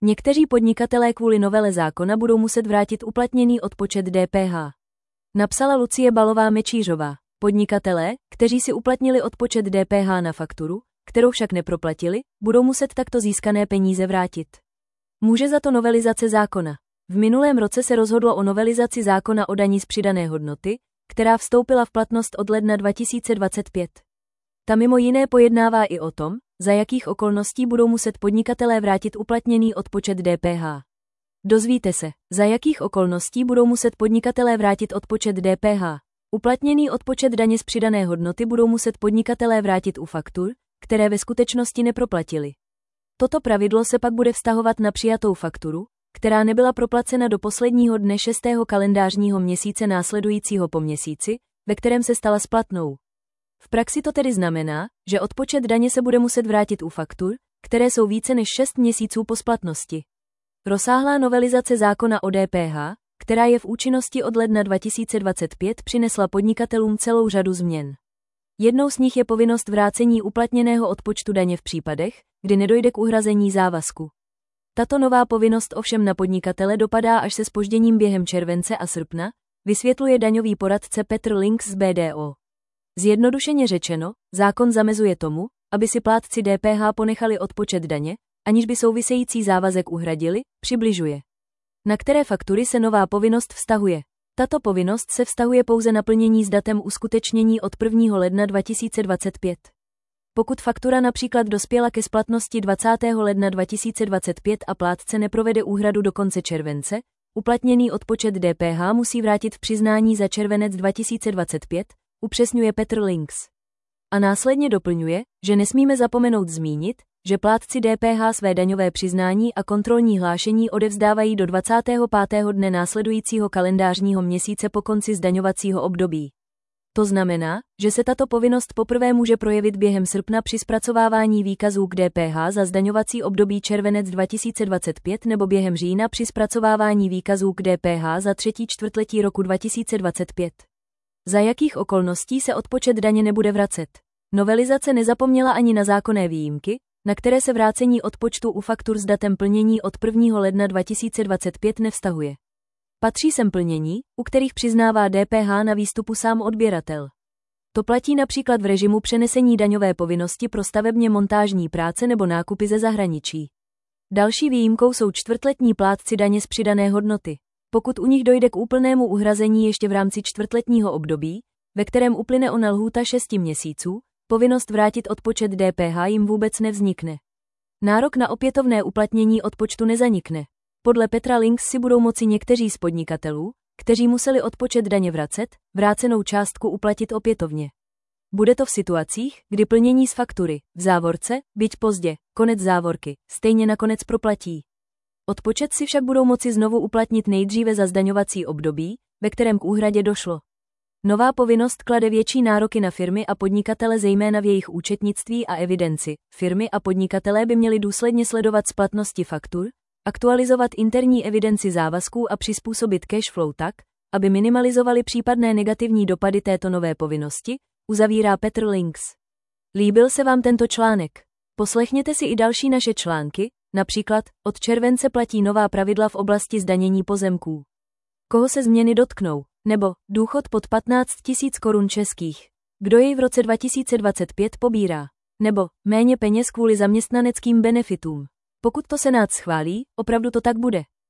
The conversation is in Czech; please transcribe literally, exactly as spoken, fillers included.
Někteří podnikatelé kvůli novele zákona budou muset vrátit uplatněný odpočet D P H. Napsala Lucie Balová Mečířová. Podnikatelé, kteří si uplatnili odpočet D P H na fakturu, kterou však neproplatili, budou muset takto získané peníze vrátit. Může za to novelizace zákona. V minulém roce se rozhodlo o novelizaci zákona o dani z přidané hodnoty, která vstoupila v platnost od ledna dva tisíce dvacet pět. Ta mimo jiné pojednává i o tom, za jakých okolností budou muset podnikatelé vrátit uplatněný odpočet D P H. Dozvíte se, za jakých okolností budou muset podnikatelé vrátit odpočet D P H. Uplatněný odpočet daně z přidané hodnoty budou muset podnikatelé vrátit u faktur, které ve skutečnosti neproplatili. Toto pravidlo se pak bude vztahovat na přijatou fakturu, která nebyla proplacena do posledního dne šestého kalendářního měsíce následujícího po měsíci, ve kterém se stala splatnou. V praxi to tedy znamená, že odpočet daně se bude muset vrátit u faktur, které jsou více než šest měsíců po splatnosti. Rozsáhlá novelizace zákona o D P H, která je v účinnosti od ledna dva tisíce dvacet pět, přinesla podnikatelům celou řadu změn. Jednou z nich je povinnost vrácení uplatněného odpočtu daně v případech, kdy nedojde k uhrazení závazku. Tato nová povinnost ovšem na podnikatele dopadá až se zpožděním během července a srpna, vysvětluje daňový poradce Petr Links z B D O. Zjednodušeně řečeno, zákon zamezuje tomu, aby si plátci D P H ponechali odpočet daně, aniž by související závazek uhradili, přibližuje. Na které faktury se nová povinnost vztahuje? Tato povinnost se vztahuje pouze na plnění s datem uskutečnění od prvního ledna dva tisíce dvacet pět. Pokud faktura například dospěla ke splatnosti dvacátého ledna dva tisíce dvacet pět a plátce neprovede úhradu do konce července, uplatněný odpočet D P H musí vrátit v přiznání za červenec dva tisíce dvacet pět, upřesňuje Petr Links. A následně doplňuje, že nesmíme zapomenout zmínit, že plátci D P H své daňové přiznání a kontrolní hlášení odevzdávají do dvacátého pátého dne následujícího kalendářního měsíce po konci zdaňovacího období. To znamená, že se tato povinnost poprvé může projevit během srpna při zpracovávání výkazů k D P H za zdaňovací období červenec dva tisíce dvacet pět nebo během října při zpracovávání výkazů k D P H za třetí čtvrtletí roku dva tisíce dvacet pět. Za jakých okolností se odpočet daně nebude vracet? Novelizace nezapomněla ani na zákonné výjimky, na které se vrácení odpočtu u faktur s datem plnění od prvního ledna dva tisíce dvacet pět nevztahuje. Patří sem plnění, u kterých přiznává D P H na výstupu sám odběratel. To platí například v režimu přenesení daňové povinnosti pro stavebně montážní práce nebo nákupy ze zahraničí. Další výjimkou jsou čtvrtletní plátci daně z přidané hodnoty. Pokud u nich dojde k úplnému uhrazení ještě v rámci čtvrtletního období, ve kterém uplyne ona lhůta šesti měsíců, povinnost vrátit odpočet D P H jim vůbec nevznikne. Nárok na opětovné uplatnění odpočtu nezanikne. Podle Petra Links si budou moci někteří z podnikatelů, kteří museli odpočet daně vracet, vrácenou částku uplatit opětovně. Bude to v situacích, kdy plnění z faktury, v závorce, byť pozdě, konec závorky, stejně nakonec proplatí. Odpočet si však budou moci znovu uplatnit nejdříve za zdaňovací období, ve kterém k úhradě došlo. Nová povinnost klade větší nároky na firmy a podnikatele zejména v jejich účetnictví a evidenci. Firmy a podnikatelé by měli důsledně sledovat splatnosti faktur, aktualizovat interní evidenci závazků a přizpůsobit cash flow tak, aby minimalizovali případné negativní dopady této nové povinnosti, uzavírá Petr Links. Líbil se vám tento článek? Poslechněte si i další naše články, například od července platí nová pravidla v oblasti zdanění pozemků. Koho se změny dotknou? Nebo důchod pod patnáct tisíc korun českých. Kdo jej v roce dva tisíce dvacet pět pobírá? Nebo méně peněz kvůli zaměstnaneckým benefitům. Pokud to Senát schválí, opravdu to tak bude.